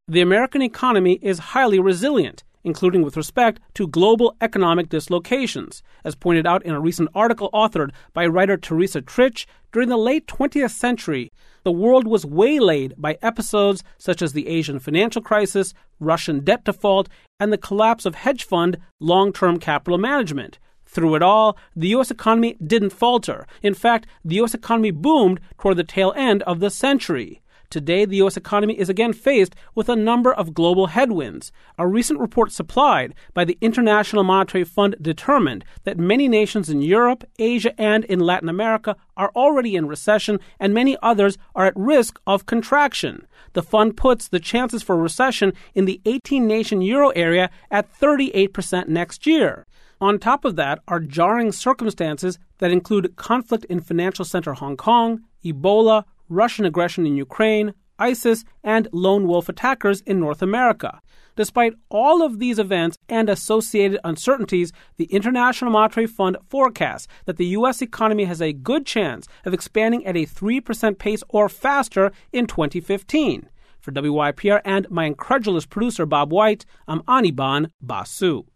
the American economy is highly resilient, including with respect to global economic dislocations, as pointed out in a recent article authored by writer Teresa Trich. During the late 20th century, the world was waylaid by episodes such as the Asian financial crisis, Russian debt default, and the collapse of hedge fund long-term capital management. Through it all, the U.S. economy didn't falter. In fact, the U.S. economy boomed toward the tail end of the century. Today, the U.S. economy is again faced with a number of global headwinds. A recent report supplied by the International Monetary Fund determined that many nations in Europe, Asia, and in Latin America are already in recession, and many others are at risk of contraction. The fund puts the chances for recession in the 18-nation euro area at 38% next year. On top of that are jarring circumstances that include conflict in financial center Hong Kong, Ebola, Russian aggression in Ukraine, ISIS, and lone wolf attackers in North America. Despite all of these events and associated uncertainties, the International Monetary Fund forecasts that the U.S. economy has a good chance of expanding at a 3% pace or faster in 2015. For WYPR and my incredulous producer Bob White, I'm Anirban Basu.